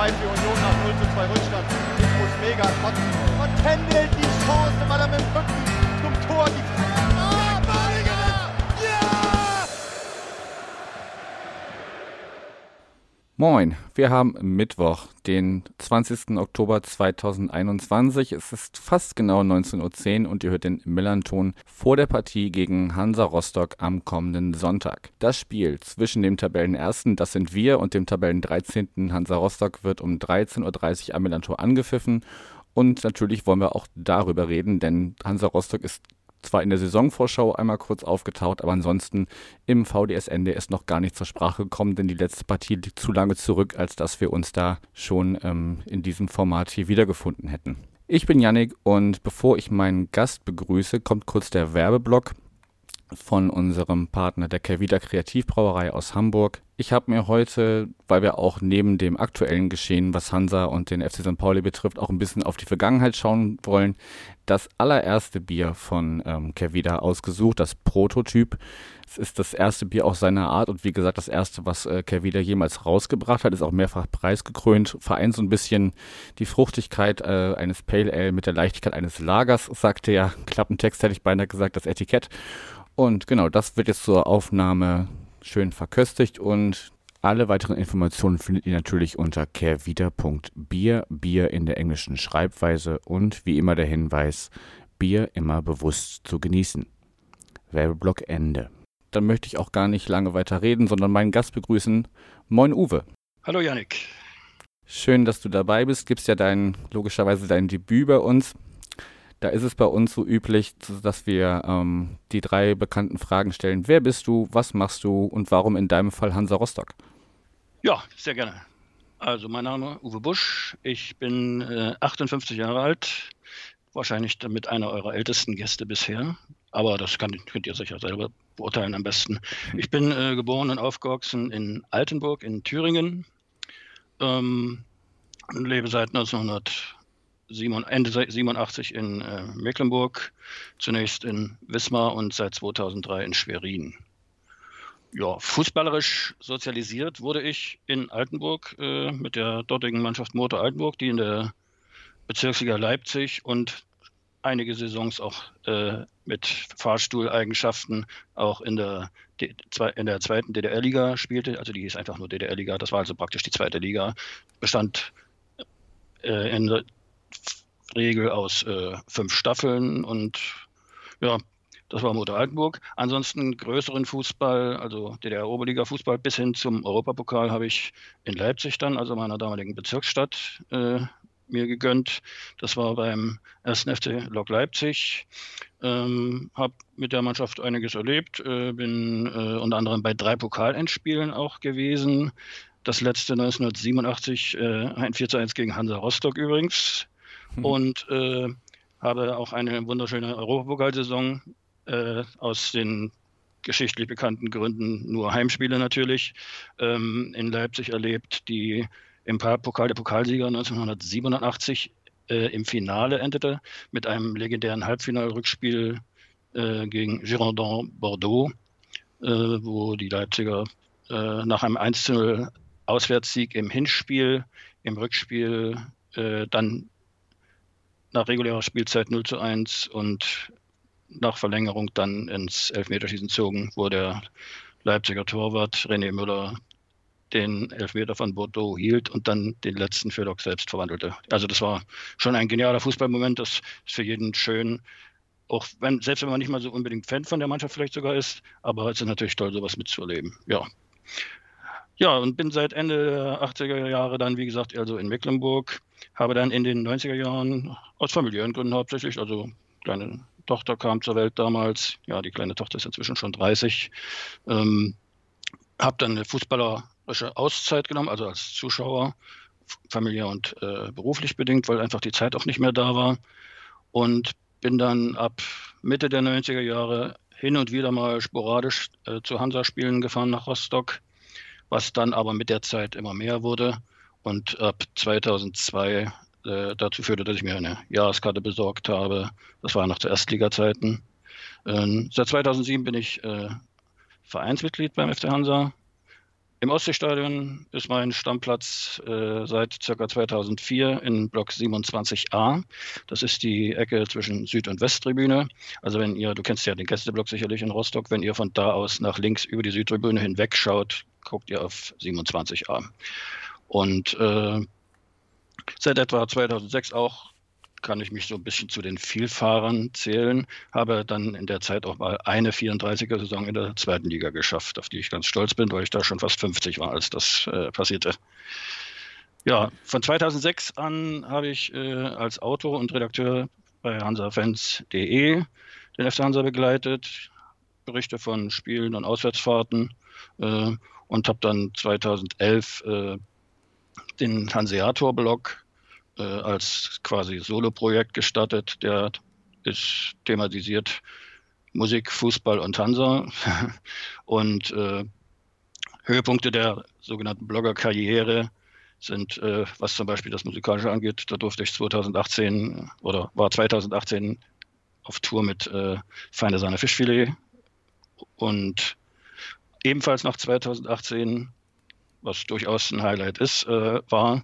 2 für Union nach 0:2 Rückstand. Ich muss mega kotzen. Und Kendall die Chance, weil er mit dem Rücken zum Tor die Moin, wir haben Mittwoch, den 20. Oktober 2021. Es ist fast genau 19:10 Uhr und ihr hört den Millern-Ton vor der Partie gegen Hansa Rostock am kommenden Sonntag. Das Spiel zwischen dem Tabellenersten, das sind wir, und dem Tabellen 13. Hansa Rostock wird um 13:30 Uhr am Millern-Tor angepfiffen. Und natürlich wollen wir auch darüber reden, denn Hansa Rostock ist zwar in der Saisonvorschau einmal kurz aufgetaucht, aber ansonsten im VDS-Ende ist noch gar nicht zur Sprache gekommen, denn die letzte Partie liegt zu lange zurück, als dass wir uns da schon in diesem Format hier wiedergefunden hätten. Ich bin Yannick und bevor ich meinen Gast begrüße, kommt kurz der Werbeblock von unserem Partner der Kervida Kreativbrauerei aus Hamburg. Ich habe mir heute, weil wir auch neben dem aktuellen Geschehen, was Hansa und den FC St. Pauli betrifft, auch ein bisschen auf die Vergangenheit schauen wollen, das allererste Bier von Kervida ausgesucht, das Prototyp. Es ist das erste Bier aus seiner Art und wie gesagt das erste, was Kervida jemals rausgebracht hat, ist auch mehrfach preisgekrönt, vereint so ein bisschen die Fruchtigkeit eines Pale Ale mit der Leichtigkeit eines Lagers, sagte ja, Klappentext hätte ich beinahe gesagt, das Etikett. Und genau, das wird jetzt zur Aufnahme schön verköstigt und alle weiteren Informationen findet ihr natürlich unter kervida.bier, Bier in der englischen Schreibweise und wie immer der Hinweis, Bier immer bewusst zu genießen. Werbeblock Ende. Dann möchte ich auch gar nicht lange weiter reden, sondern meinen Gast begrüßen. Moin Uwe. Hallo Yannick. Schön, dass du dabei bist. Gibst ja logischerweise dein Debüt bei uns. Da ist es bei uns so üblich, dass wir die 3 bekannten Fragen stellen. Wer bist du, was machst du und warum in deinem Fall Hansa Rostock? Ja, sehr gerne. Also mein Name ist Uwe Busch. Ich bin 58 Jahre alt. Wahrscheinlich damit einer eurer ältesten Gäste bisher. Aber das könnt ihr sicher selber beurteilen am besten. Ich bin geboren und aufgewachsen in Altenburg in Thüringen. Und lebe seit Ende 87 in Mecklenburg, zunächst in Wismar und seit 2003 in Schwerin. Ja, fußballerisch sozialisiert wurde ich in Altenburg mit der dortigen Mannschaft Motor Altenburg, die in der Bezirksliga Leipzig und einige Saisons auch mit Fahrstuhleigenschaften auch in der zweiten DDR-Liga spielte. Also die hieß einfach nur DDR-Liga, das war also praktisch die zweite Liga, bestand in der Regel aus 5 Staffeln und ja, das war Motor Altenburg. Ansonsten größeren Fußball, also DDR-Oberliga-Fußball bis hin zum Europapokal habe ich in Leipzig dann, also meiner damaligen Bezirksstadt, mir gegönnt. Das war beim 1. FC Lok Leipzig. Habe mit der Mannschaft einiges erlebt, bin unter anderem bei 3 Pokalendspielen auch gewesen. Das letzte 1987, ein 4:1 gegen Hansa Rostock übrigens. Und habe auch eine wunderschöne Europapokalsaison aus den geschichtlich bekannten Gründen, nur Heimspiele natürlich, in Leipzig erlebt, die im Pokal der Pokalsieger 1987 im Finale endete, mit einem legendären Halbfinalrückspiel gegen Girondins Bordeaux, wo die Leipziger nach einem 1:0 Auswärtssieg im Hinspiel, im Rückspiel dann nach regulärer Spielzeit 0:1 und nach Verlängerung dann ins Elfmeterschießen zogen, wo der Leipziger Torwart René Müller den Elfmeter von Bordeaux hielt und dann den letzten für Lok selbst verwandelte. Also das war schon ein genialer Fußballmoment, das ist für jeden schön, auch selbst wenn man nicht mal so unbedingt Fan von der Mannschaft vielleicht sogar ist, aber es ist natürlich toll, sowas mitzuerleben. Ja, und bin seit Ende der 80er Jahre dann, wie gesagt, also in Mecklenburg, habe dann in den 90er Jahren aus familiären Gründen hauptsächlich, also kleine Tochter kam zur Welt damals, ja, die kleine Tochter ist inzwischen schon 30, habe dann eine fußballerische Auszeit genommen, also als Zuschauer, familiär und beruflich bedingt, weil einfach die Zeit auch nicht mehr da war und bin dann ab Mitte der 90er Jahre hin und wieder mal sporadisch zu Hansa-Spielen gefahren nach Rostock, was dann aber mit der Zeit immer mehr wurde und ab 2002 dazu führte, dass ich mir eine Jahreskarte besorgt habe. Das war noch zu Erstliga-Zeiten. Seit 2007 bin ich Vereinsmitglied beim FC Hansa, Im Ostseestadion ist mein Stammplatz seit ca. 2004 in Block 27a. Das ist die Ecke zwischen Süd- und Westtribüne. Also du kennst ja den Gästeblock sicherlich in Rostock, wenn ihr von da aus nach links über die Südtribüne hinweg schaut, guckt ihr auf 27a. Und seit etwa 2006 auch kann ich mich so ein bisschen zu den Vielfahrern zählen, habe dann in der Zeit auch mal eine 34er-Saison in der zweiten Liga geschafft, auf die ich ganz stolz bin, weil ich da schon fast 50 war, als das passierte. Ja, von 2006 an habe ich als Autor und Redakteur bei hansafans.de den FC Hansa begleitet, Berichte von Spielen und Auswärtsfahrten und habe dann 2011 den Hanseator-Blog als quasi Soloprojekt gestartet. Der ist thematisiert Musik, Fußball und Hansa. Und Höhepunkte der sogenannten Blogger-Karriere sind, was zum Beispiel das Musikalische angeht, da durfte ich 2018 auf Tour mit Feine Sahne Fischfilet. Und ebenfalls nach 2018, was durchaus ein Highlight ist, war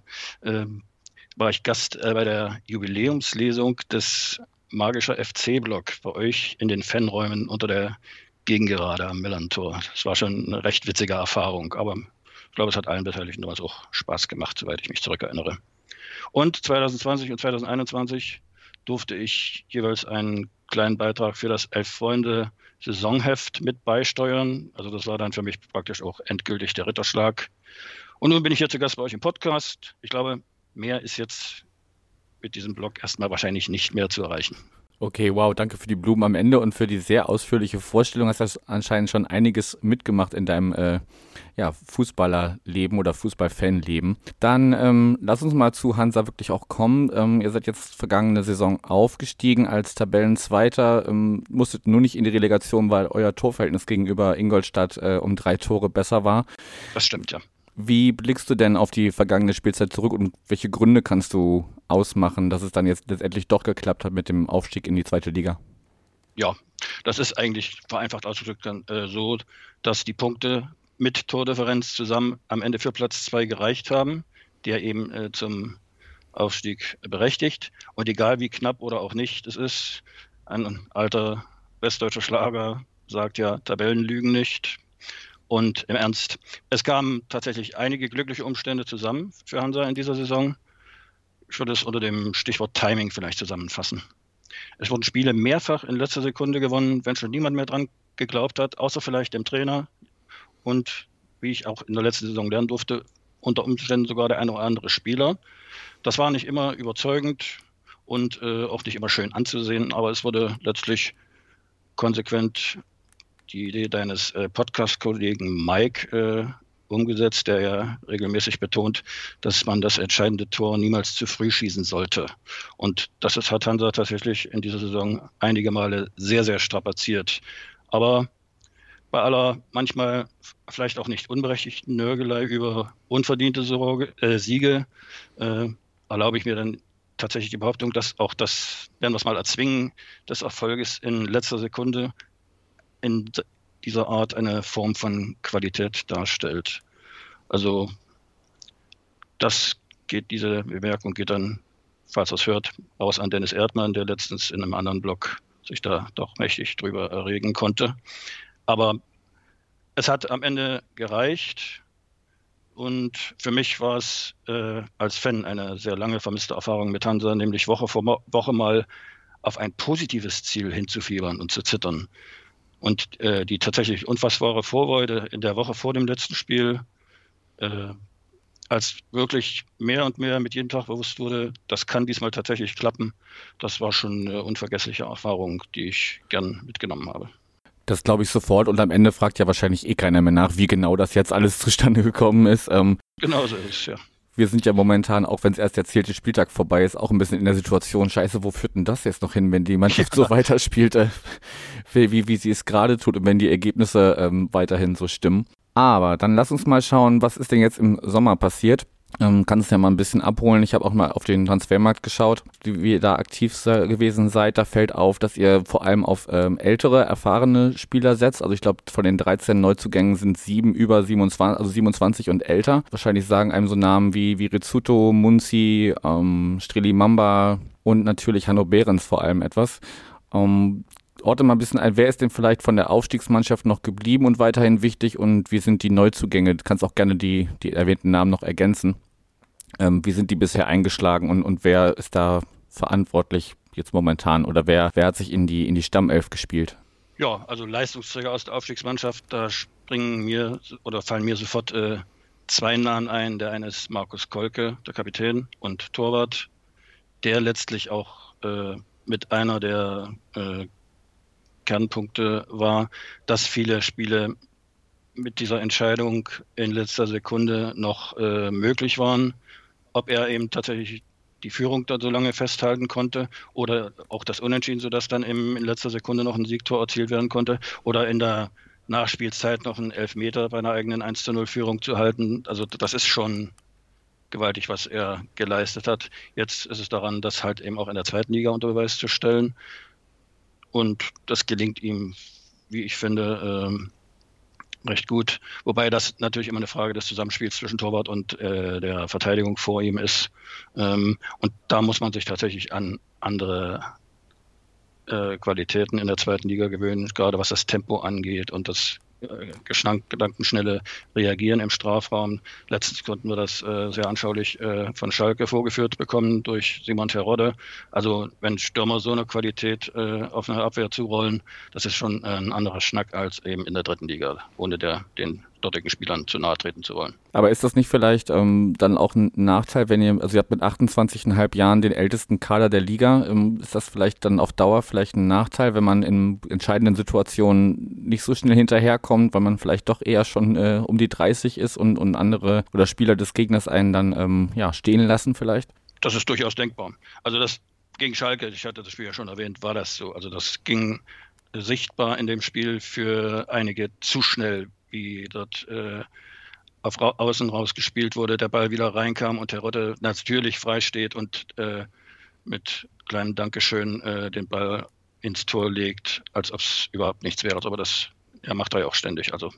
ich Gast bei der Jubiläumslesung des Magischer FC-Blog bei euch in den Fanräumen unter der Gegengerade am Millantor. Das war schon eine recht witzige Erfahrung, aber ich glaube, es hat allen Beteiligten damals auch Spaß gemacht, soweit ich mich zurückerinnere. Und 2020 und 2021 durfte ich jeweils einen kleinen Beitrag für das Elf-Freunde-Saisonheft mit beisteuern. Also das war dann für mich praktisch auch endgültig der Ritterschlag. Und nun bin ich hier zu Gast bei euch im Podcast. Ich glaube, mehr ist jetzt mit diesem Blog erstmal wahrscheinlich nicht mehr zu erreichen. Okay, wow, danke für die Blumen am Ende und für die sehr ausführliche Vorstellung. Hast du anscheinend schon einiges mitgemacht in deinem Fußballerleben oder Fußballfanleben. Dann lass uns mal zu Hansa wirklich auch kommen. Ihr seid jetzt vergangene Saison aufgestiegen als Tabellenzweiter, musstet nur nicht in die Relegation, weil euer Torverhältnis gegenüber Ingolstadt um 3 Tore besser war. Das stimmt, ja. Wie blickst du denn auf die vergangene Spielzeit zurück und welche Gründe kannst du ausmachen, dass es dann jetzt letztendlich doch geklappt hat mit dem Aufstieg in die zweite Liga? Ja, das ist eigentlich vereinfacht ausgedrückt dann so, dass die Punkte mit Tordifferenz zusammen am Ende für Platz 2 gereicht haben, der eben zum Aufstieg berechtigt. Und egal wie knapp oder auch nicht es ist, ein alter westdeutscher Schlager sagt ja, Tabellen lügen nicht. Und im Ernst, es kamen tatsächlich einige glückliche Umstände zusammen für Hansa in dieser Saison. Ich würde es unter dem Stichwort Timing vielleicht zusammenfassen. Es wurden Spiele mehrfach in letzter Sekunde gewonnen, wenn schon niemand mehr dran geglaubt hat, außer vielleicht dem Trainer. Und wie ich auch in der letzten Saison lernen durfte, unter Umständen sogar der eine oder andere Spieler. Das war nicht immer überzeugend und auch nicht immer schön anzusehen, aber es wurde letztlich konsequent die Idee deines Podcast-Kollegen Mike umgesetzt, der ja regelmäßig betont, dass man das entscheidende Tor niemals zu früh schießen sollte. Und das hat Hansa tatsächlich in dieser Saison einige Male sehr, sehr strapaziert. Aber bei aller manchmal vielleicht auch nicht unberechtigten Nörgelei über unverdiente Siege erlaube ich mir dann tatsächlich die Behauptung, dass auch das, werden wir es mal erzwingen, des Erfolges in letzter Sekunde in dieser Art eine Form von Qualität darstellt. Also diese Bemerkung geht dann, falls er es hört, raus an Dennis Erdmann, der letztens in einem anderen Blog sich da doch mächtig drüber erregen konnte. Aber es hat am Ende gereicht und für mich war es als Fan eine sehr lange vermisste Erfahrung mit Hansa, nämlich Woche vor Woche mal auf ein positives Ziel hinzufiebern und zu zittern. Und die tatsächlich unfassbare Vorfreude in der Woche vor dem letzten Spiel, als wirklich mehr und mehr mit jedem Tag bewusst wurde, das kann diesmal tatsächlich klappen, das war schon eine unvergessliche Erfahrung, die ich gern mitgenommen habe. Das glaube ich sofort und am Ende fragt ja wahrscheinlich keiner mehr nach, wie genau das jetzt alles zustande gekommen ist. Genau so ist es, ja. Wir sind ja momentan, auch wenn es erst der 10. Spieltag vorbei ist, auch ein bisschen in der Situation, scheiße, wo führt denn das jetzt noch hin, wenn die Mannschaft so weiterspielt, wie sie es gerade tut und wenn die Ergebnisse weiterhin so stimmen. Aber dann lass uns mal schauen, was ist denn jetzt im Sommer passiert. Kannst ja mal ein bisschen abholen. Ich habe auch mal auf den Transfermarkt geschaut, wie ihr da aktiv gewesen seid. Da fällt auf, dass ihr vor allem auf ältere, erfahrene Spieler setzt. Also ich glaube, von den 13 Neuzugängen sind 7 über 27, also 27 und älter. Wahrscheinlich sagen einem so Namen wie Rizzuto, Munzi, Streli Mamba und natürlich Hanno Behrens vor allem etwas. Orte mal ein bisschen ein, wer ist denn vielleicht von der Aufstiegsmannschaft noch geblieben und weiterhin wichtig und wie sind die Neuzugänge? Du kannst auch gerne die erwähnten Namen noch ergänzen. Wie sind die bisher eingeschlagen und wer ist da verantwortlich jetzt momentan oder wer hat sich in die Stammelf gespielt? Ja, also Leistungsträger aus der Aufstiegsmannschaft, da fallen mir sofort zwei Namen ein. Der eine ist Markus Kolke, der Kapitän und Torwart, der letztlich auch mit einer der Kernpunkte war, dass viele Spiele mit dieser Entscheidung in letzter Sekunde noch möglich waren. Ob er eben tatsächlich die Führung da so lange festhalten konnte oder auch das Unentschieden, sodass dann in letzter Sekunde noch ein Siegtor erzielt werden konnte oder in der Nachspielzeit noch einen Elfmeter bei einer eigenen 1:0 Führung zu halten. Also das ist schon gewaltig, was er geleistet hat. Jetzt ist es daran, das halt eben auch in der zweiten Liga unter Beweis zu stellen. Und das gelingt ihm, wie ich finde, recht gut. Wobei das natürlich immer eine Frage des Zusammenspiels zwischen Torwart und der Verteidigung vor ihm ist. Und da muss man sich tatsächlich an andere Qualitäten in der zweiten Liga gewöhnen, gerade was das Tempo angeht und das gedankenschnelle Reagieren im Strafraum. Letztens konnten wir das sehr anschaulich von Schalke vorgeführt bekommen durch Simon Terodde. Also wenn Stürmer so eine Qualität auf eine Abwehr zurollen, das ist schon ein anderer Schnack als eben in der dritten Liga, ohne den dortigen Spielern zu nahe treten zu wollen. Aber ist das nicht vielleicht dann auch ein Nachteil, wenn ihr habt mit 28,5 Jahren den ältesten Kader der Liga, ist das vielleicht dann auf Dauer vielleicht ein Nachteil, wenn man in entscheidenden Situationen nicht so schnell hinterherkommt, weil man vielleicht doch eher schon um die 30 ist und andere oder Spieler des Gegners einen dann stehen lassen vielleicht? Das ist durchaus denkbar. Also das gegen Schalke, ich hatte das Spiel ja schon erwähnt, war das so. Also das ging sichtbar in dem Spiel für einige zu schnell, wie dort auf Außen rausgespielt wurde, der Ball wieder reinkam und Terodde natürlich frei steht und mit kleinem Dankeschön den Ball ins Tor legt, als ob es überhaupt nichts wäre. Aber das macht er ja auch ständig. Also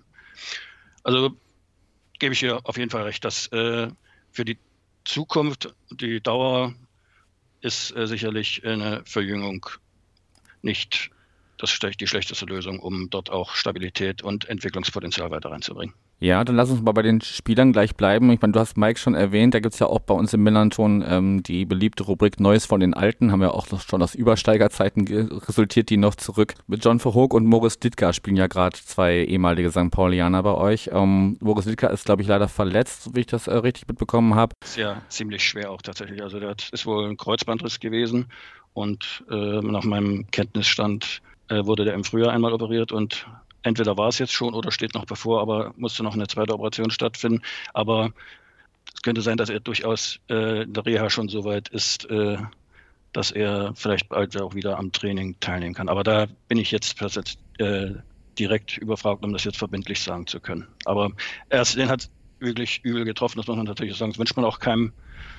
gebe ich hier auf jeden Fall recht, dass für die Zukunft, die Dauer ist sicherlich eine Verjüngung nicht die schlechteste Lösung, um dort auch Stabilität und Entwicklungspotenzial weiter reinzubringen. Ja, dann lass uns mal bei den Spielern gleich bleiben. Ich meine, du hast Mike schon erwähnt, da gibt's ja auch bei uns im Millanton die beliebte Rubrik Neues von den Alten, haben ja auch schon aus Übersteigerzeiten resultiert, die noch zurück. Mit John Verhoek und Moritz Ditka spielen ja gerade zwei ehemalige St. Paulianer bei euch. Moritz Ditka ist, glaube ich, leider verletzt, wie ich das richtig mitbekommen habe. Ist ja ziemlich schwer auch tatsächlich. Also ist wohl ein Kreuzbandriss gewesen und nach meinem Kenntnisstand wurde der im Frühjahr einmal operiert und entweder war es jetzt schon oder steht noch bevor, aber musste noch eine zweite Operation stattfinden. Aber es könnte sein, dass er durchaus in der Reha schon so weit ist, dass er vielleicht bald auch wieder am Training teilnehmen kann. Aber da bin ich jetzt direkt überfragt, um das jetzt verbindlich sagen zu können. Aber den hat wirklich übel getroffen, das muss man natürlich sagen. Das wünscht man auch keinem.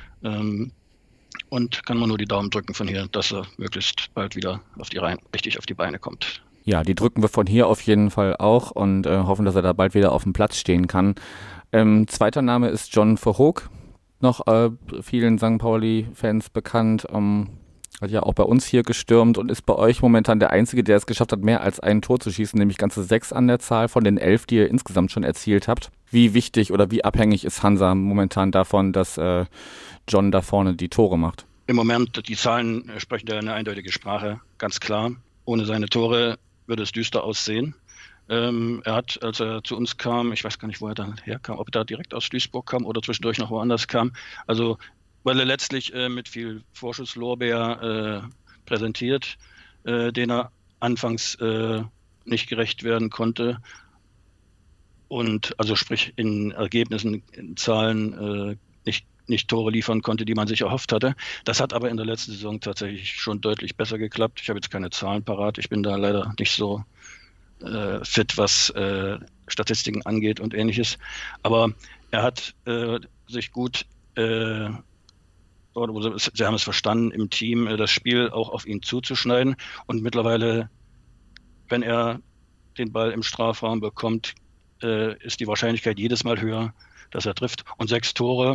Und kann man nur die Daumen drücken von hier, dass er möglichst bald wieder richtig auf die Beine kommt. Ja, die drücken wir von hier auf jeden Fall auch und hoffen, dass er da bald wieder auf dem Platz stehen kann. Zweiter Name ist John Verhoek, noch vielen St. Pauli-Fans bekannt. Hat ja auch bei uns hier gestürmt und ist bei euch momentan der Einzige, der es geschafft hat, mehr als ein Tor zu schießen, nämlich ganze 6 an der Zahl von den 11, die ihr insgesamt schon erzielt habt. Wie wichtig oder wie abhängig ist Hansa momentan davon, dass John da vorne die Tore macht? Im Moment, die Zahlen sprechen da eine eindeutige Sprache, ganz klar. Ohne seine Tore würde es düster aussehen. Er hat, als er zu uns kam, ich weiß gar nicht, wo er dann herkam, ob er da direkt aus Duisburg kam oder zwischendurch noch woanders kam, also weil er letztlich mit viel Vorschusslorbeer präsentiert, den er anfangs nicht gerecht werden konnte. Und also sprich in Ergebnissen, in Zahlen nicht Tore liefern konnte, die man sich erhofft hatte. Das hat aber in der letzten Saison tatsächlich schon deutlich besser geklappt. Ich habe jetzt keine Zahlen parat. Ich bin da leider nicht so fit, was Statistiken angeht und Ähnliches. Aber er hat sich gut äh, oder sie haben es verstanden, im Team das Spiel auch auf ihn zuzuschneiden. Und mittlerweile, wenn er den Ball im Strafraum bekommt, ist die Wahrscheinlichkeit jedes Mal höher, dass er trifft. Und 6 Tore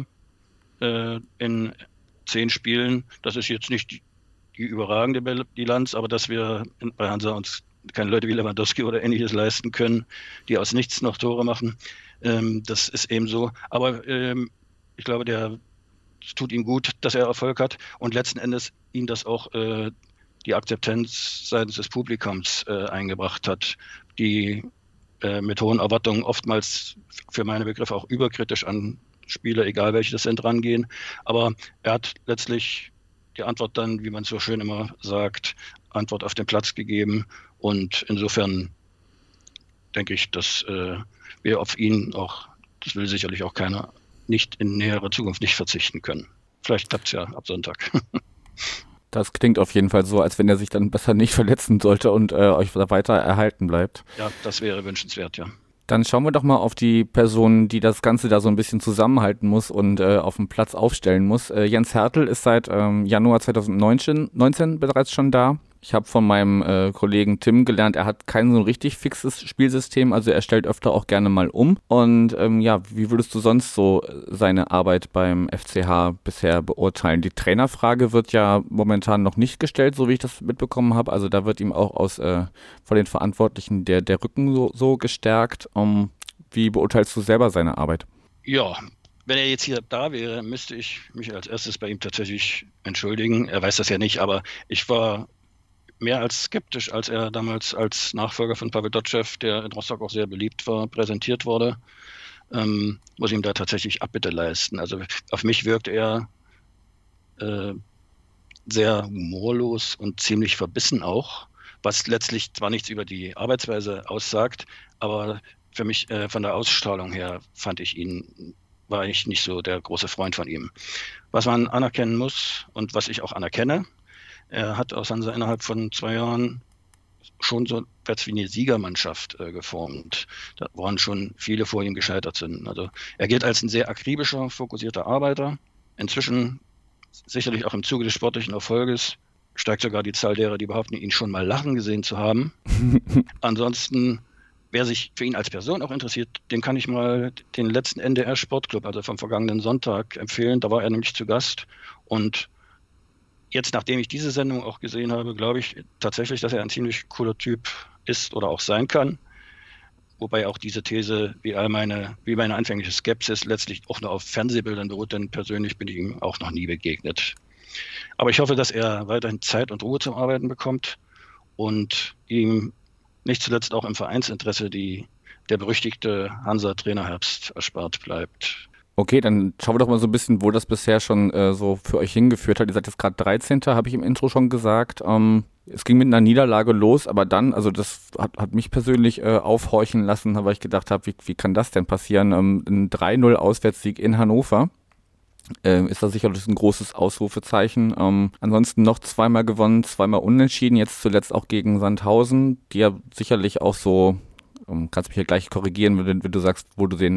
in 10 Spielen, das ist jetzt nicht die überragende Bilanz, aber dass wir bei Hansa uns keine Leute wie Lewandowski oder Ähnliches leisten können, die aus nichts noch Tore machen, das ist eben so. Aber ich glaube, es tut ihm gut, dass er Erfolg hat und letzten Endes ihm das auch die Akzeptanz seitens des Publikums eingebracht hat, die mit hohen Erwartungen oftmals für meine Begriffe auch überkritisch an Spieler, egal welche das sind, rangehen. Aber er hat letztlich die Antwort dann, wie man so schön immer sagt, Antwort auf den Platz gegeben. Und insofern denke ich, dass wir auf ihn auch, das will sicherlich auch keiner, nicht in näherer Zukunft nicht verzichten können. Vielleicht klappt es ja ab Sonntag. Das klingt auf jeden Fall so, als wenn er sich dann besser nicht verletzen sollte und euch weiter erhalten bleibt. Ja, das wäre wünschenswert, ja. Dann schauen wir doch mal auf die Person, die das Ganze da so ein bisschen zusammenhalten muss und auf dem Platz aufstellen muss. Jens Hertel ist seit Januar 2019 bereits schon da. Ich habe von meinem Kollegen Tim gelernt, er hat kein so richtig fixes Spielsystem, also er stellt öfter auch gerne mal um. Und wie würdest du sonst so seine Arbeit beim FCH bisher beurteilen? Die Trainerfrage wird ja momentan noch nicht gestellt, so wie ich das mitbekommen habe. Also da wird ihm auch von den Verantwortlichen der Rücken so gestärkt. Wie beurteilst du selber seine Arbeit? Ja, wenn er jetzt hier da wäre, müsste ich mich als erstes bei ihm tatsächlich entschuldigen. Er weiß das ja nicht, aber ich war mehr als skeptisch, als er damals als Nachfolger von Pavel Dotschew, der in Rostock auch sehr beliebt war, präsentiert wurde. Muss ihm da tatsächlich Abbitte leisten. Also auf mich wirkt er sehr humorlos und ziemlich verbissen auch, was letztlich zwar nichts über die Arbeitsweise aussagt, aber für mich von der Ausstrahlung her war ich nicht so der große Freund von ihm. Was man anerkennen muss und was ich auch anerkenne, er hat aus Hansa innerhalb von 2 Jahren schon so etwas wie eine Siegermannschaft geformt, woran schon viele vor ihm gescheitert sind. Also er gilt als ein sehr akribischer, fokussierter Arbeiter. Inzwischen, sicherlich auch im Zuge des sportlichen Erfolges, steigt sogar die Zahl derer, die behaupten, ihn schon mal lachen gesehen zu haben. Ansonsten, wer sich für ihn als Person auch interessiert, dem kann ich mal den letzten NDR Sportclub, also vom vergangenen Sonntag, empfehlen. Da war er nämlich zu Gast und jetzt, nachdem ich diese Sendung auch gesehen habe, glaube ich tatsächlich, dass er ein ziemlich cooler Typ ist oder auch sein kann. Wobei auch diese These, wie meine anfängliche Skepsis, letztlich auch nur auf Fernsehbildern beruht, denn persönlich bin ich ihm auch noch nie begegnet. Aber ich hoffe, dass er weiterhin Zeit und Ruhe zum Arbeiten bekommt und ihm nicht zuletzt auch im Vereinsinteresse der berüchtigte Hansa-Trainerherbst erspart bleibt. Okay, dann schauen wir doch mal so ein bisschen, wo das bisher schon so für euch hingeführt hat. Ihr seid jetzt gerade 13., habe ich im Intro schon gesagt. Es ging mit einer Niederlage los, aber dann, also das hat mich persönlich aufhorchen lassen, weil ich gedacht habe, wie kann das denn passieren? Ein 3-0 Auswärtssieg in Hannover ist da sicherlich ein großes Ausrufezeichen. Ansonsten noch 2-mal gewonnen, 2-mal unentschieden, jetzt zuletzt auch gegen Sandhausen, die ja sicherlich auch so, kannst mich hier gleich korrigieren, wenn du sagst, wo du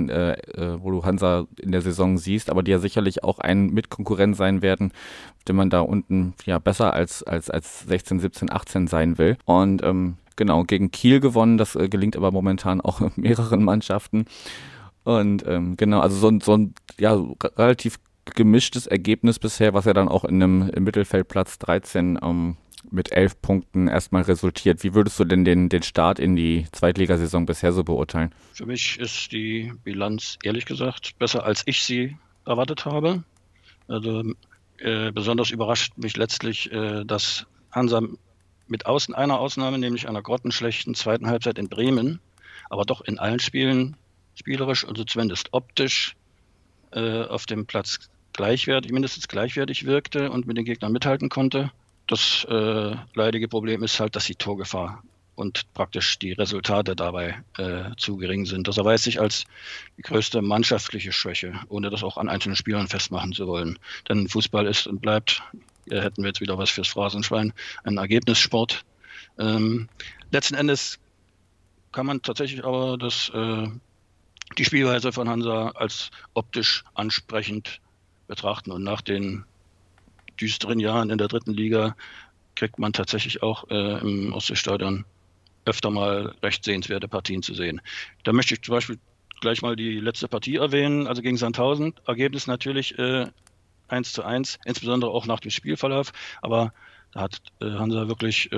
Hansa in der Saison siehst, aber die ja sicherlich auch ein Mitkonkurrent sein werden, den man da unten ja besser als 16, 17, 18 sein will. Und genau, gegen Kiel gewonnen, das gelingt aber momentan auch mehreren Mannschaften. Und genau, also so ein relativ gemischtes Ergebnis bisher, was ja dann auch im Mittelfeldplatz 13 mit 11 Punkten erstmal resultiert. Wie würdest du denn den Start in die Zweitligasaison bisher so beurteilen? Für mich ist die Bilanz, ehrlich gesagt, besser, als ich sie erwartet habe. Also besonders überrascht mich letztlich, dass Hansa mit einer Ausnahme, nämlich einer grottenschlechten zweiten Halbzeit in Bremen, aber doch in allen Spielen spielerisch, also zumindest optisch, auf dem Platz mindestens gleichwertig wirkte und mit den Gegnern mithalten konnte. Das leidige Problem ist halt, dass die Torgefahr und praktisch die Resultate dabei zu gering sind. Das erweist sich als die größte mannschaftliche Schwäche, ohne das auch an einzelnen Spielern festmachen zu wollen. Denn Fußball ist und bleibt, hätten wir jetzt wieder was fürs Phrasenschwein, ein Ergebnissport. Letzten Endes kann man tatsächlich aber die Spielweise von Hansa als optisch ansprechend betrachten. Und nach den düsteren Jahren in der dritten Liga kriegt man tatsächlich auch im Ostseestadion öfter mal recht sehenswerte Partien zu sehen. Da möchte ich zum Beispiel gleich mal die letzte Partie erwähnen, also gegen Sandhausen. Ergebnis natürlich 1:1, insbesondere auch nach dem Spielverlauf. Aber da hat Hansa wirklich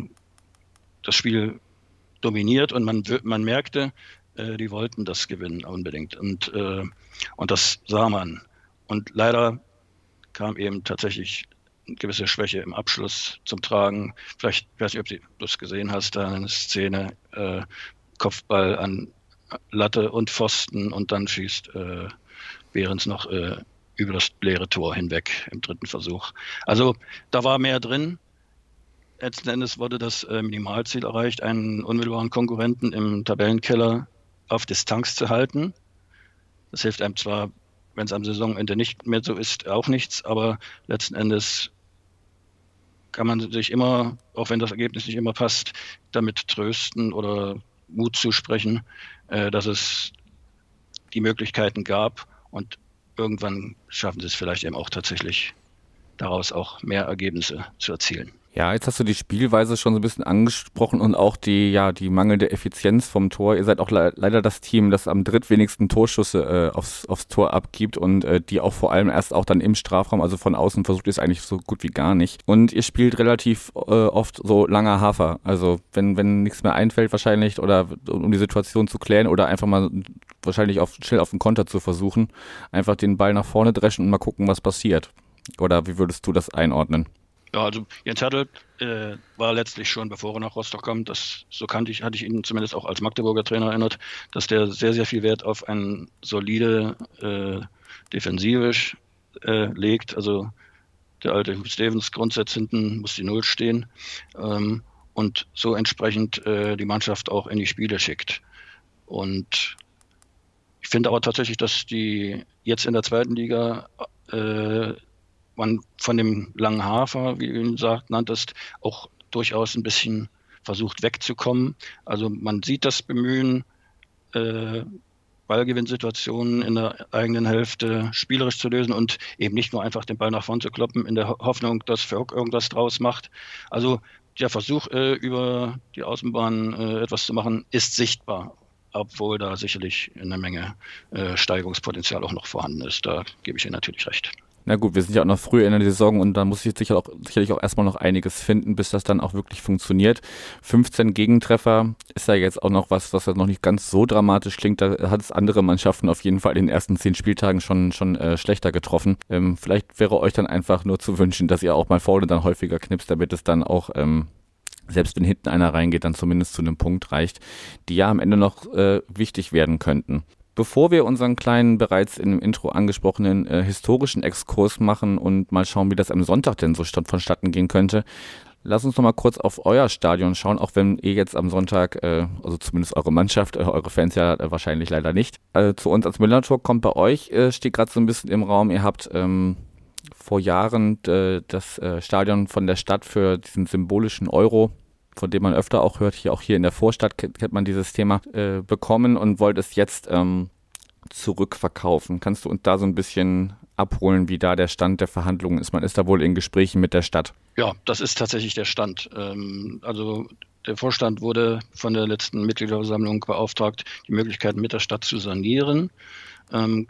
das Spiel dominiert und man merkte, die wollten das gewinnen unbedingt. Und das sah man. Und leider kam eben tatsächlich eine gewisse Schwäche im Abschluss zum Tragen. Vielleicht, ich weiß nicht, ob du das gesehen hast, da eine Szene, Kopfball an Latte und Pfosten und dann schießt Behrens noch über das leere Tor hinweg im dritten Versuch. Also da war mehr drin. Letzten Endes wurde das Minimalziel erreicht, einen unmittelbaren Konkurrenten im Tabellenkeller auf Distanz zu halten. Das hilft einem zwar, wenn es am Saisonende nicht mehr so ist, auch nichts, aber letzten Endes kann man sich immer, auch wenn das Ergebnis nicht immer passt, damit trösten oder Mut zusprechen, dass es die Möglichkeiten gab und irgendwann schaffen sie es vielleicht eben auch tatsächlich, daraus auch mehr Ergebnisse zu erzielen. Ja, jetzt hast du die Spielweise schon so ein bisschen angesprochen und auch die mangelnde Effizienz vom Tor. Ihr seid auch leider das Team, das am drittwenigsten Torschüsse aufs Tor abgibt und die auch vor allem erst auch dann im Strafraum, also von außen versucht ihr es eigentlich so gut wie gar nicht. Und ihr spielt relativ oft so langer Hafer. Also wenn nichts mehr einfällt wahrscheinlich oder um die Situation zu klären oder einfach mal wahrscheinlich schnell auf den Konter zu versuchen, einfach den Ball nach vorne dreschen und mal gucken, was passiert. Oder wie würdest du das einordnen? Ja, also Jens Hertel war letztlich schon, bevor er nach Rostock kommt, hatte ich ihn zumindest auch als Magdeburger Trainer erinnert, dass der sehr, sehr viel Wert auf eine solide Defensivisch legt. Also der alte Hugh Stevens Grundsatz, hinten muss die Null stehen und so entsprechend die Mannschaft auch in die Spiele schickt. Und ich finde aber tatsächlich, dass die jetzt in der zweiten Liga man von dem langen Hafer, wie du ihn nanntest, auch durchaus ein bisschen versucht wegzukommen. Also man sieht das Bemühen, Ballgewinnsituationen in der eigenen Hälfte spielerisch zu lösen und eben nicht nur einfach den Ball nach vorn zu kloppen, in der Hoffnung, dass Verhoek irgendwas draus macht. Also der Versuch, über die Außenbahn etwas zu machen, ist sichtbar, obwohl da sicherlich eine Menge Steigerungspotenzial auch noch vorhanden ist. Da gebe ich Ihnen natürlich recht. Na gut, wir sind ja auch noch früh in der Saison und da muss ich sicherlich auch erstmal noch einiges finden, bis das dann auch wirklich funktioniert. 15 Gegentreffer ist ja jetzt auch noch was ja noch nicht ganz so dramatisch klingt. Da hat es andere Mannschaften auf jeden Fall in den ersten 10 Spieltagen schon schlechter getroffen. Vielleicht wäre euch dann einfach nur zu wünschen, dass ihr auch mal vorne dann häufiger knipst, damit es dann auch selbst wenn hinten einer reingeht, dann zumindest zu einem Punkt reicht, die ja am Ende noch wichtig werden könnten. Bevor wir unseren kleinen, bereits im Intro angesprochenen historischen Exkurs machen und mal schauen, wie das am Sonntag denn so vonstatten gehen könnte, lass uns noch mal kurz auf euer Stadion schauen, auch wenn ihr jetzt am Sonntag, also zumindest eure Mannschaft, eure Fans ja wahrscheinlich leider nicht, zu uns als Millantor kommt. Bei euch steht gerade so ein bisschen im Raum, ihr habt vor Jahren das Stadion von der Stadt für diesen symbolischen Euro, von dem man öfter auch hört, auch hier in der Vorstadt kennt man dieses Thema, bekommen und wollt es jetzt zurückverkaufen. Kannst du uns da so ein bisschen abholen, wie da der Stand der Verhandlungen ist? Man ist da wohl in Gesprächen mit der Stadt. Ja, das ist tatsächlich der Stand. Also der Vorstand wurde von der letzten Mitgliederversammlung beauftragt, die Möglichkeiten mit der Stadt zu sanieren. In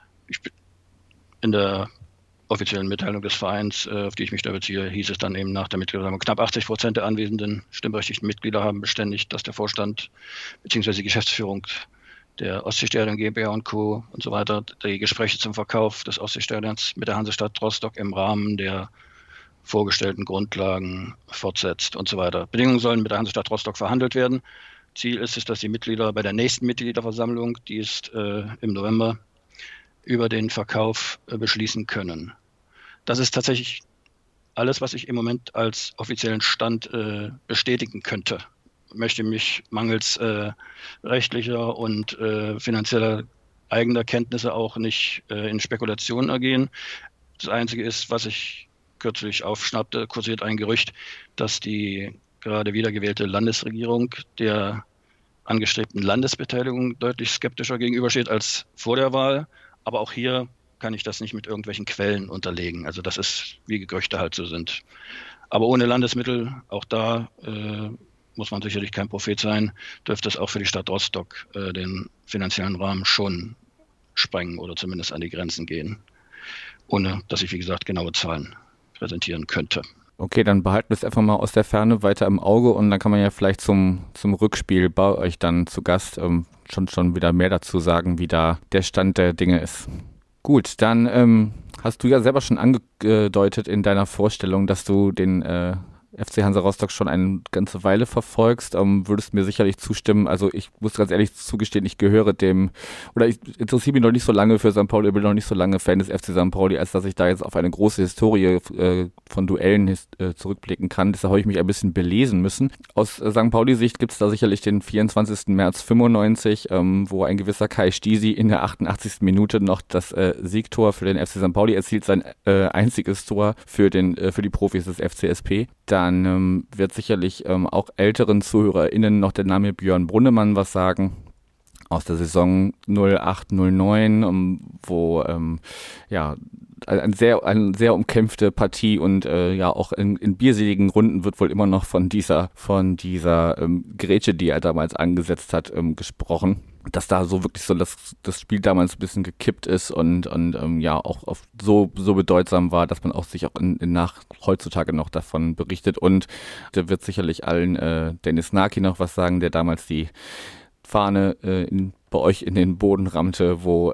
der offiziellen Mitteilung des Vereins, auf die ich mich da beziehe, hieß es dann eben nach der Mitgliederversammlung, knapp 80% der anwesenden stimmberechtigten Mitglieder haben beständigt, dass der Vorstand bzw. die Geschäftsführung der Ostseestadion GmbH und Co. und so weiter die Gespräche zum Verkauf des Ostseestadions mit der Hansestadt Rostock im Rahmen der vorgestellten Grundlagen fortsetzt und so weiter. Bedingungen sollen mit der Hansestadt Rostock verhandelt werden. Ziel ist es, dass die Mitglieder bei der nächsten Mitgliederversammlung, die ist im November, über den Verkauf beschließen können. Das ist tatsächlich alles, was ich im Moment als offiziellen Stand bestätigen könnte. Ich möchte mich mangels rechtlicher und finanzieller eigener Kenntnisse auch nicht in Spekulationen ergehen. Das Einzige ist, was ich kürzlich aufschnappte, kursiert ein Gerücht, dass die gerade wiedergewählte Landesregierung der angestrebten Landesbeteiligung deutlich skeptischer gegenübersteht als vor der Wahl. Aber auch hier kann ich das nicht mit irgendwelchen Quellen unterlegen. Also das ist, wie Gerüchte halt so sind. Aber ohne Landesmittel, auch da muss man sicherlich kein Prophet sein, dürfte es auch für die Stadt Rostock den finanziellen Rahmen schon sprengen oder zumindest an die Grenzen gehen, ohne dass ich, wie gesagt, genaue Zahlen präsentieren könnte. Okay, dann behalten wir es einfach mal aus der Ferne weiter im Auge und dann kann man ja vielleicht zum Rückspiel bei euch dann zu Gast schon wieder mehr dazu sagen, wie da der Stand der Dinge ist. Gut, dann hast du ja selber schon angedeutet in deiner Vorstellung, dass du den FC Hansa Rostock schon eine ganze Weile verfolgst, würdest mir sicherlich zustimmen. Also ich muss ganz ehrlich zugestehen, ich interessiere mich noch nicht so lange für St. Pauli, ich bin noch nicht so lange Fan des FC St. Pauli, als dass ich da jetzt auf eine große Historie von Duellen zurückblicken kann. Deshalb habe ich mich ein bisschen belesen müssen. Aus St. Pauli-Sicht gibt es da sicherlich den 24. März 95, wo ein gewisser Kai Stiesi in der 88. Minute noch das Siegtor für den FC St. Pauli erzielt, sein einziges Tor für die Profis des FCSP. Dann wird sicherlich auch älteren ZuhörerInnen noch der Name Björn Brunnemann was sagen. Aus der Saison 08/09, wo eine sehr umkämpfte Partie und auch in bierseligen Runden wird wohl immer noch von dieser Grätsche, die er damals angesetzt hat, gesprochen. Dass da so wirklich so das Spiel damals ein bisschen gekippt ist und auch so bedeutsam war, dass man auch sich auch heutzutage noch davon berichtet. Und da wird sicherlich allen Dennis Naki noch was sagen, der damals die Fahne bei euch in den Boden rammte, wo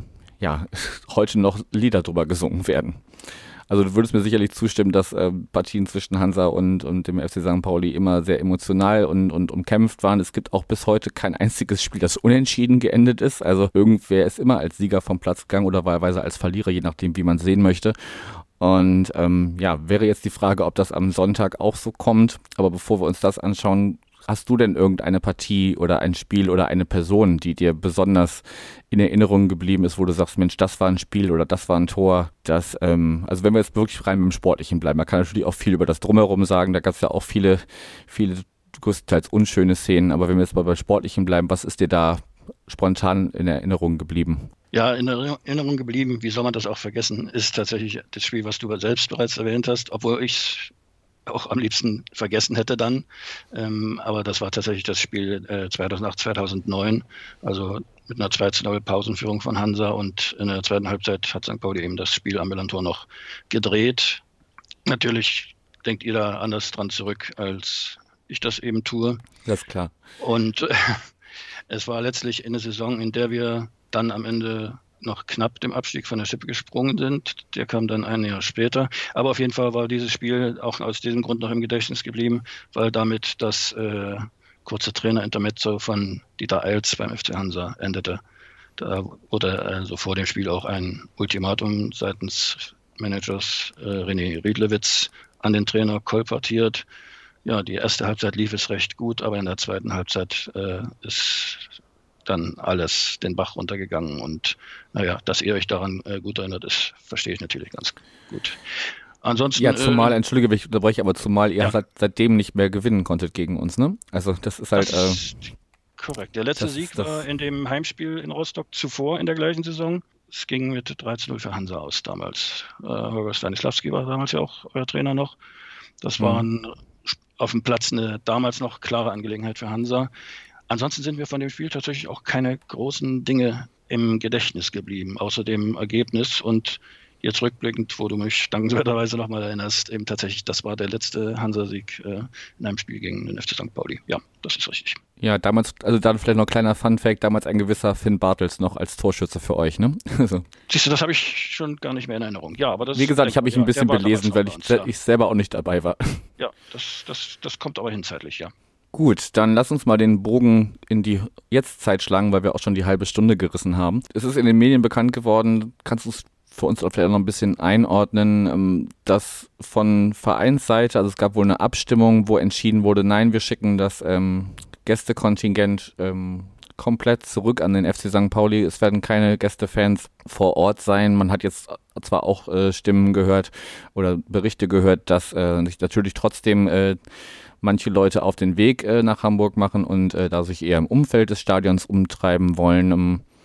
heute noch Lieder drüber gesungen werden. Also du würdest mir sicherlich zustimmen, dass Partien zwischen Hansa und dem FC St. Pauli immer sehr emotional und umkämpft waren. Es gibt auch bis heute kein einziges Spiel, das unentschieden geendet ist. Also irgendwer ist immer als Sieger vom Platz gegangen oder wahlweise als Verlierer, je nachdem, wie man sehen möchte. Und wäre jetzt die Frage, ob das am Sonntag auch so kommt. Aber bevor wir uns das anschauen, hast du denn irgendeine Partie oder ein Spiel oder eine Person, die dir besonders in Erinnerung geblieben ist, wo du sagst, Mensch, das war ein Spiel oder das war ein Tor, also wenn wir jetzt wirklich rein mit dem Sportlichen bleiben, man kann natürlich auch viel über das Drumherum sagen, da gab es ja auch viele größtenteils unschöne Szenen, aber wenn wir jetzt mal bei Sportlichen bleiben, was ist dir da spontan in Erinnerung geblieben? Ja, in Erinnerung geblieben, wie soll man das auch vergessen, ist tatsächlich das Spiel, was du selbst bereits erwähnt hast, obwohl ich es auch am liebsten vergessen hätte dann. Aber das war tatsächlich das Spiel 2008, 2009, also mit einer 2:0 Pausenführung von Hansa und in der zweiten Halbzeit hat St. Pauli eben das Spiel am Millantor noch gedreht. Natürlich denkt ihr da anders dran zurück, als ich das eben tue. Das ist klar. Und es war letztlich eine Saison, in der wir dann am Ende noch knapp dem Abstieg von der Schippe gesprungen sind. Der kam dann ein Jahr später. Aber auf jeden Fall war dieses Spiel auch aus diesem Grund noch im Gedächtnis geblieben, weil damit das kurze Trainer-Intermezzo von Dieter Eils beim FC Hansa endete. Da wurde also vor dem Spiel auch ein Ultimatum seitens Managers René Riedlewitz an den Trainer kolportiert. Ja, die erste Halbzeit lief es recht gut, aber in der zweiten Halbzeit ist dann alles den Bach runtergegangen. Und dass ihr euch daran gut erinnert, das verstehe ich natürlich ganz gut. Ansonsten. Ja, zumal, entschuldige, ich unterbreche, aber zumal ihr seitdem nicht mehr gewinnen konntet gegen uns, ne? Also das ist halt. Das ist korrekt. Der letzte Sieg war in dem Heimspiel in Rostock zuvor in der gleichen Saison. Es ging mit 3:0 für Hansa aus damals. Holger Stanislawski war damals ja auch euer Trainer noch. Das war auf dem Platz eine damals noch klare Angelegenheit für Hansa. Ansonsten sind mir von dem Spiel tatsächlich auch keine großen Dinge im Gedächtnis geblieben, außer dem Ergebnis. Und jetzt rückblickend, wo du mich dankenswerterweise nochmal erinnerst, eben tatsächlich, das war der letzte Hansa-Sieg in einem Spiel gegen den FC St. Pauli. Ja, das ist richtig. Ja, damals, also dann vielleicht noch ein kleiner Funfact, damals ein gewisser Finn Bartels noch als Torschütze für euch, ne? Siehst du, das habe ich schon gar nicht mehr in Erinnerung. Ja, aber das. Wie gesagt, ich habe mich ein bisschen belesen, weil ich selber auch nicht dabei war. Ja, das kommt aber hin zeitlich, ja. Gut, dann lass uns mal den Bogen in die Jetztzeit schlagen, weil wir auch schon die halbe Stunde gerissen haben. Es ist in den Medien bekannt geworden, kannst du es für uns vielleicht noch ein bisschen einordnen, dass von Vereinsseite, also es gab wohl eine Abstimmung, wo entschieden wurde, nein, wir schicken das Gästekontingent komplett zurück an den FC St. Pauli. Es werden keine Gästefans vor Ort sein. Man hat jetzt zwar auch Stimmen gehört oder Berichte gehört, dass sich natürlich trotzdem manche Leute auf den Weg nach Hamburg machen und da sich eher im Umfeld des Stadions umtreiben wollen.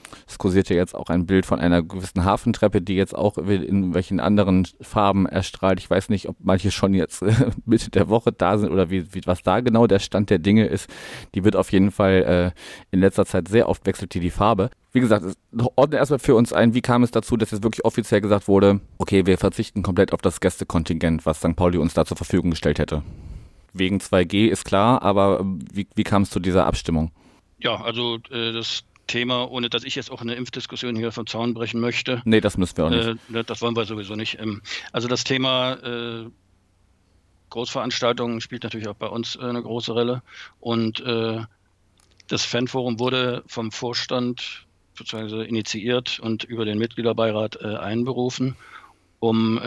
Es kursiert ja jetzt auch ein Bild von einer gewissen Hafentreppe, die jetzt auch in welchen anderen Farben erstrahlt. Ich weiß nicht, ob manche schon jetzt Mitte der Woche da sind oder was da genau der Stand der Dinge ist. Die wird auf jeden Fall in letzter Zeit sehr oft wechselt die Farbe. Wie gesagt, ordne erstmal für uns ein, wie kam es dazu, dass jetzt wirklich offiziell gesagt wurde, okay, wir verzichten komplett auf das Gästekontingent, was St. Pauli uns da zur Verfügung gestellt hätte. Wegen 2G ist klar, aber wie kam es zu dieser Abstimmung? Ja, also das Thema, ohne dass ich jetzt auch eine Impfdiskussion hier vom Zaun brechen möchte. Nee, das müssen wir auch nicht. Das wollen wir sowieso nicht. Also das Thema Großveranstaltungen spielt natürlich auch bei uns eine große Rolle. Und das Fanforum wurde vom Vorstand sozusagen initiiert und über den Mitgliederbeirat einberufen, um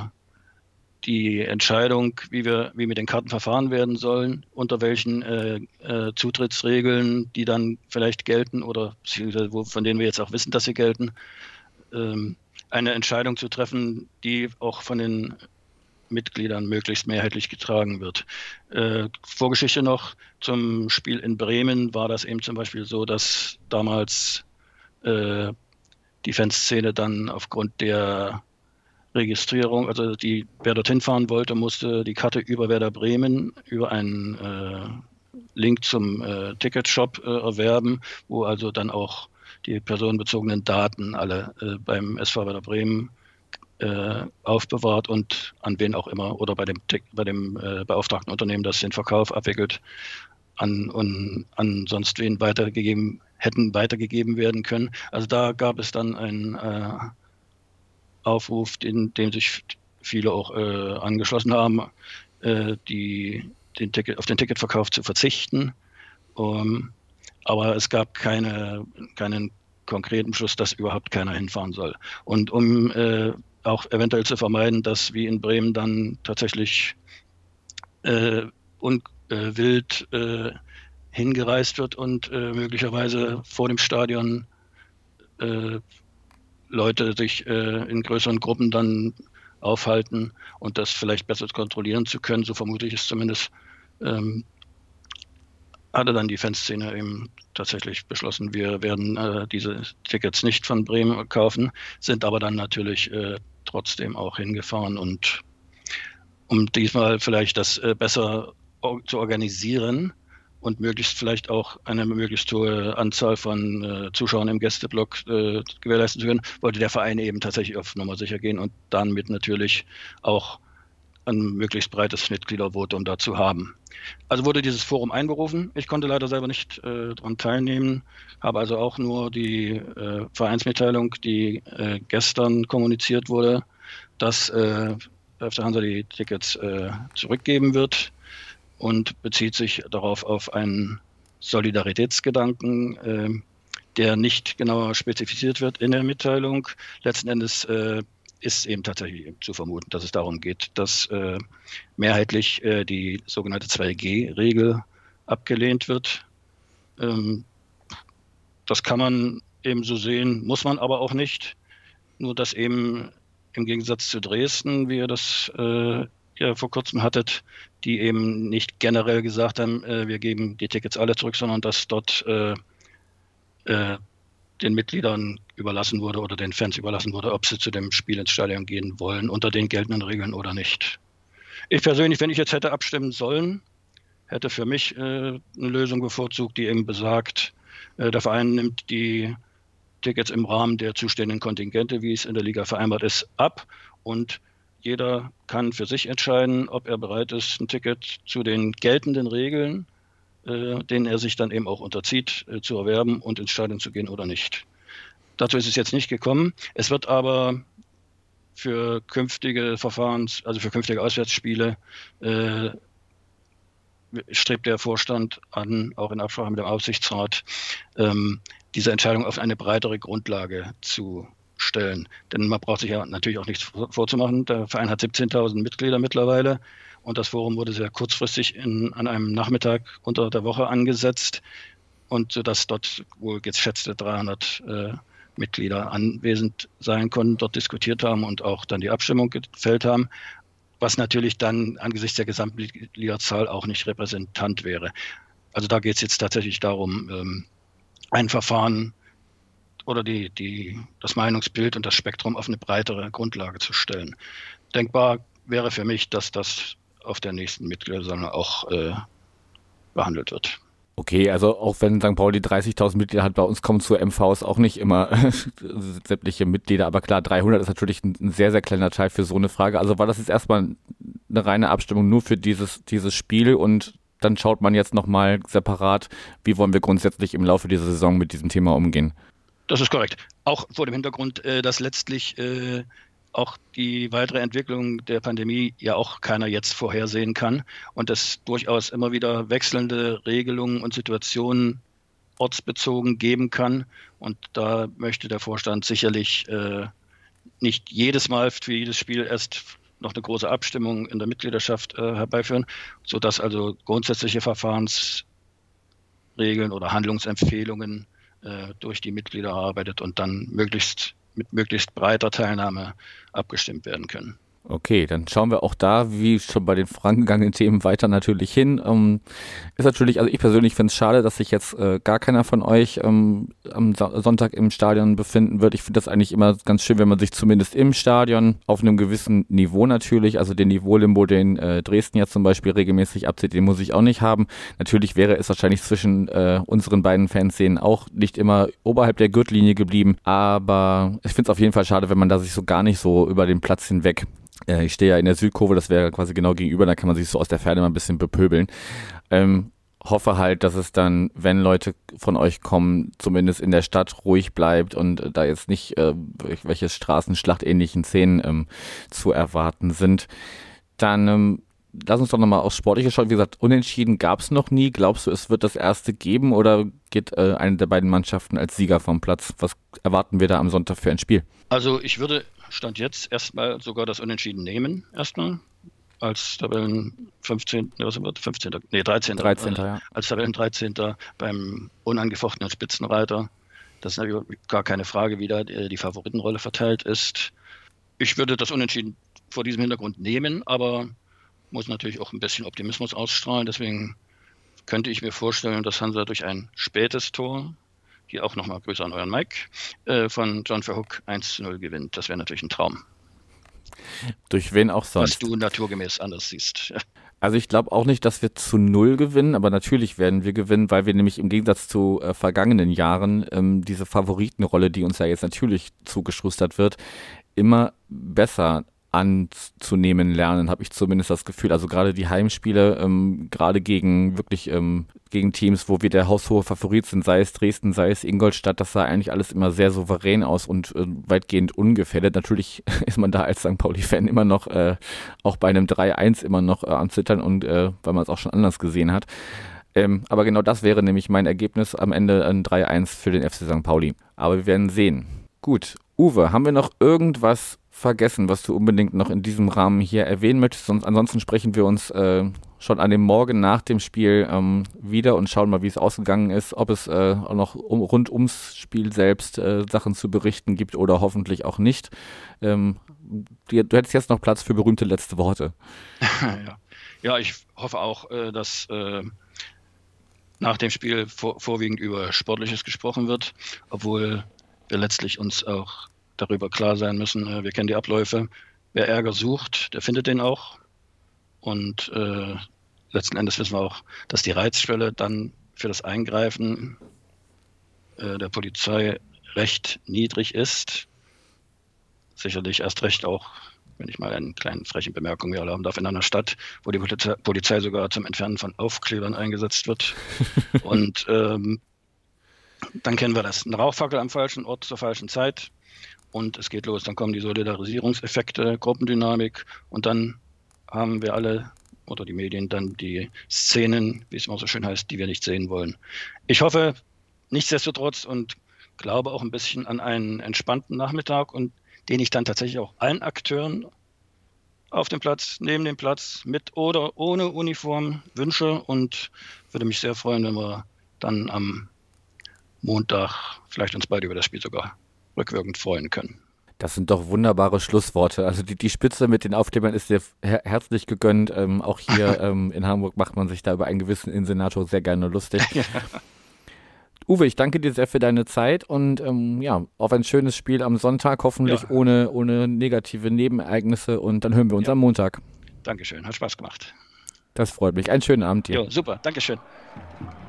die Entscheidung, wie mit den Karten verfahren werden sollen, unter welchen Zutrittsregeln, die dann vielleicht gelten oder von denen wir jetzt auch wissen, dass sie gelten, eine Entscheidung zu treffen, die auch von den Mitgliedern möglichst mehrheitlich getragen wird. Vorgeschichte noch zum Spiel in Bremen war das eben zum Beispiel so, dass damals die Fanszene dann aufgrund der Registrierung, also wer dorthin fahren wollte, musste die Karte über Werder Bremen über einen Link zum Ticketshop erwerben, wo also dann auch die personenbezogenen Daten alle beim SV Werder Bremen aufbewahrt und an wen auch immer oder bei dem beauftragten Unternehmen, das den Verkauf abwickelt, an sonst wen weitergegeben werden können. Also da gab es dann einen Aufruf, in dem sich viele auch angeschlossen haben, auf den Ticketverkauf zu verzichten. Aber es gab keinen konkreten Beschluss, dass überhaupt keiner hinfahren soll. Und um auch eventuell zu vermeiden, dass wie in Bremen dann tatsächlich wild hingereist wird und möglicherweise vor dem Stadion Leute sich in größeren Gruppen dann aufhalten und das vielleicht besser kontrollieren zu können, so vermute ich es zumindest, hatte dann die Fanszene eben tatsächlich beschlossen, wir werden diese Tickets nicht von Bremen kaufen, sind aber dann natürlich trotzdem auch hingefahren und um diesmal vielleicht das besser zu organisieren und möglichst vielleicht auch eine möglichst hohe Anzahl von Zuschauern im Gästeblock gewährleisten zu können, wollte der Verein eben tatsächlich auf Nummer sicher gehen und damit natürlich auch ein möglichst breites Mitgliedervotum dazu haben. Also wurde dieses Forum einberufen. Ich konnte leider selber nicht daran teilnehmen, habe also auch nur die Vereinsmitteilung, die gestern kommuniziert wurde, dass FC Hansa die Tickets zurückgeben wird und bezieht sich darauf auf einen Solidaritätsgedanken, der nicht genauer spezifiziert wird in der Mitteilung. Letzten Endes ist eben tatsächlich zu vermuten, dass es darum geht, dass mehrheitlich die sogenannte 2G-Regel abgelehnt wird. Das kann man eben so sehen, muss man aber auch nicht. Nur dass eben im Gegensatz zu Dresden, wie ihr das ja vor kurzem hattet, die eben nicht generell gesagt haben, wir geben die Tickets alle zurück, sondern dass dort den Mitgliedern überlassen wurde oder den Fans überlassen wurde, ob sie zu dem Spiel ins Stadion gehen wollen, unter den geltenden Regeln oder nicht. Ich persönlich, wenn ich jetzt hätte abstimmen sollen, hätte für mich eine Lösung bevorzugt, die eben besagt, der Verein nimmt die Tickets im Rahmen der zuständigen Kontingente, wie es in der Liga vereinbart ist, ab und jeder kann für sich entscheiden, ob er bereit ist, ein Ticket zu den geltenden Regeln, denen er sich dann eben auch unterzieht, zu erwerben und ins Stadion zu gehen oder nicht. Dazu ist es jetzt nicht gekommen. Es wird aber für künftige also für künftige Auswärtsspiele strebt der Vorstand an, auch in Absprache mit dem Aufsichtsrat, diese Entscheidung auf eine breitere Grundlage zu stellen. Denn man braucht sich ja natürlich auch nichts vorzumachen. Der Verein hat 17.000 Mitglieder mittlerweile und das Forum wurde sehr kurzfristig an einem Nachmittag unter der Woche angesetzt und sodass dort wohl geschätzte 300 Mitglieder anwesend sein konnten, dort diskutiert haben und auch dann die Abstimmung gefällt haben, was natürlich dann angesichts der Gesamtmitgliederzahl auch nicht repräsentant wäre. Also da geht es jetzt tatsächlich darum, ein Verfahren oder das Meinungsbild und das Spektrum auf eine breitere Grundlage zu stellen. Denkbar wäre für mich, dass das auf der nächsten Mitgliederversammlung auch behandelt wird. Okay, also auch wenn St. Pauli 30.000 Mitglieder hat, bei uns kommen zur MVs auch nicht immer sämtliche Mitglieder, aber klar, 300 ist natürlich ein sehr, sehr kleiner Teil für so eine Frage. Also war das jetzt erstmal eine reine Abstimmung nur für dieses Spiel und dann schaut man jetzt nochmal separat, wie wollen wir grundsätzlich im Laufe dieser Saison mit diesem Thema umgehen? Das ist korrekt. Auch vor dem Hintergrund, dass letztlich auch die weitere Entwicklung der Pandemie ja auch keiner jetzt vorhersehen kann und es durchaus immer wieder wechselnde Regelungen und Situationen ortsbezogen geben kann. Und da möchte der Vorstand sicherlich nicht jedes Mal für jedes Spiel erst noch eine große Abstimmung in der Mitgliedschaft herbeiführen, sodass also grundsätzliche Verfahrensregeln oder Handlungsempfehlungen durch die Mitglieder erarbeitet und dann mit möglichst breiter Teilnahme abgestimmt werden können. Okay, dann schauen wir auch da, wie schon bei den vorangegangenen Themen, weiter natürlich hin. Ist natürlich, also ich persönlich finde es schade, dass sich jetzt gar keiner von euch am Sonntag im Stadion befinden wird. Ich finde das eigentlich immer ganz schön, wenn man sich zumindest im Stadion auf einem gewissen Niveau natürlich, also den Niveau-Limbo, den Dresden ja zum Beispiel regelmäßig abzieht, den muss ich auch nicht haben. Natürlich wäre es wahrscheinlich zwischen unseren beiden Fanszenen auch nicht immer oberhalb der Gürtellinie geblieben, aber ich finde es auf jeden Fall schade, wenn man da sich so gar nicht so über den Platz hinweg. Ich stehe ja in der Südkurve, das wäre quasi genau gegenüber, da kann man sich so aus der Ferne mal ein bisschen bepöbeln. Hoffe halt, dass es dann, wenn Leute von euch kommen, zumindest in der Stadt ruhig bleibt und da jetzt nicht welche straßenschlachtähnlichen Szenen zu erwarten sind. Dann lass uns doch nochmal aufs Sportliche schauen. Wie gesagt, unentschieden gab es noch nie. Glaubst du, es wird das erste geben oder geht eine der beiden Mannschaften als Sieger vom Platz? Was erwarten wir da am Sonntag für ein Spiel? Also ich würde Stand jetzt erstmal sogar das Unentschieden nehmen, erstmal als Tabellen 13. Ja. Als Tabellen 13. beim unangefochtenen Spitzenreiter. Das ist natürlich gar keine Frage, wie da die Favoritenrolle verteilt ist. Ich würde das Unentschieden vor diesem Hintergrund nehmen, aber muss natürlich auch ein bisschen Optimismus ausstrahlen. Deswegen könnte ich mir vorstellen, dass Hansa durch ein spätes Tor, hier auch nochmal Grüße an euren Mike, von John Verhoek 1:0 gewinnt. Das wäre natürlich ein Traum. Durch wen auch sonst? Was du naturgemäß anders siehst. Also ich glaube auch nicht, dass wir zu 0 gewinnen, aber natürlich werden wir gewinnen, weil wir nämlich im Gegensatz zu vergangenen Jahren diese Favoritenrolle, die uns ja jetzt natürlich zugeschustert wird, immer besser anzunehmen lernen, habe ich zumindest das Gefühl. Also gerade die Heimspiele, gerade gegen Teams, wo wir der haushohe Favorit sind, sei es Dresden, sei es Ingolstadt, das sah eigentlich alles immer sehr souverän aus und weitgehend ungefährdet. Natürlich ist man da als St. Pauli-Fan immer noch, auch bei einem 3-1 immer noch am Zittern und weil man es auch schon anders gesehen hat. Aber genau das wäre nämlich mein Ergebnis am Ende, ein 3-1 für den FC St. Pauli. Aber wir werden sehen. Gut, Uwe, haben wir noch irgendwas vergessen, was du unbedingt noch in diesem Rahmen hier erwähnen möchtest? Ansonsten sprechen wir uns schon an dem Morgen nach dem Spiel wieder und schauen mal, wie es ausgegangen ist, ob es auch noch rund ums Spiel selbst Sachen zu berichten gibt oder hoffentlich auch nicht. Du hättest jetzt noch Platz für berühmte letzte Worte. Ja, ich hoffe auch, dass nach dem Spiel vorwiegend über Sportliches gesprochen wird, obwohl wir letztlich uns auch darüber klar sein müssen, wir kennen die Abläufe. Wer Ärger sucht, der findet den auch. Und letzten Endes wissen wir auch, dass die Reizschwelle dann für das Eingreifen der Polizei recht niedrig ist. Sicherlich erst recht auch, wenn ich mal eine kleine freche Bemerkung hier erlauben darf, in einer Stadt, wo die Polizei sogar zum Entfernen von Aufklebern eingesetzt wird. Und dann kennen wir das. Eine Rauchfackel am falschen Ort zur falschen Zeit. Und es geht los, dann kommen die Solidarisierungseffekte, Gruppendynamik und dann haben wir alle oder die Medien dann die Szenen, wie es immer so schön heißt, die wir nicht sehen wollen. Ich hoffe nichtsdestotrotz und glaube auch ein bisschen an einen entspannten Nachmittag und den ich dann tatsächlich auch allen Akteuren auf dem Platz, neben dem Platz, mit oder ohne Uniform wünsche und würde mich sehr freuen, wenn wir dann am Montag vielleicht uns beide über das Spiel sogar rückwirkend freuen können. Das sind doch wunderbare Schlussworte. Also die Spitze mit den Aufklebern ist dir herzlich gegönnt. Auch hier in Hamburg macht man sich da über einen gewissen Insenator sehr gerne lustig. Ja. Uwe, ich danke dir sehr für deine Zeit und auf ein schönes Spiel am Sonntag, hoffentlich ohne negative Nebenereignisse und dann hören wir uns am Montag. Dankeschön, hat Spaß gemacht. Das freut mich. Einen schönen Abend dir. Jo, super, Dankeschön.